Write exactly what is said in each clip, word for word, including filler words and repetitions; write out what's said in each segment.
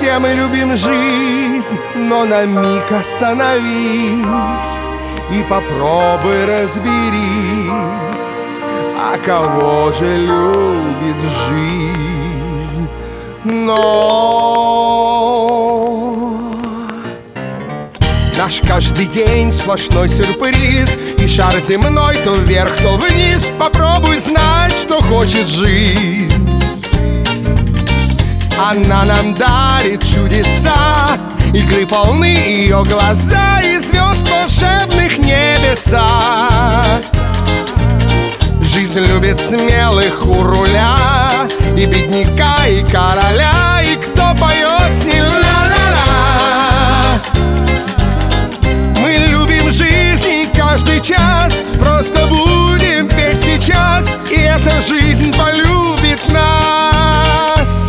Все мы любим жизнь, но на миг остановись и попробуй разберись, а кого же любит жизнь. Но наш каждый день сплошной сюрприз, и шар земной то вверх, то вниз. Попробуй знать, что хочет жизнь. Она нам дарит чудеса, игры полны ее глаза, и звезд волшебных небеса. Жизнь любит смелых у руля, и бедняка, и короля, и кто поет с ней ла-ла-ла. Мы любим жизнь и каждый час, просто будем петь сейчас, и эта жизнь полюбит нас.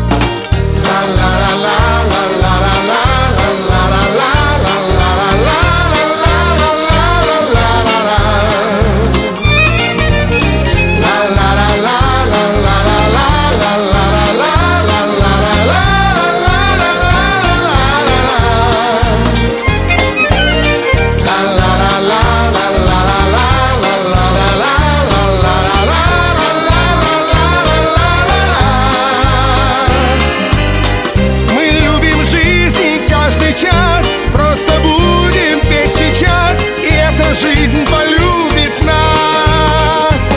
Жизнь полюбит нас.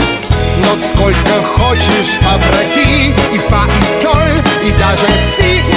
Нот сколько хочешь попроси, и фа, и соль, и даже си.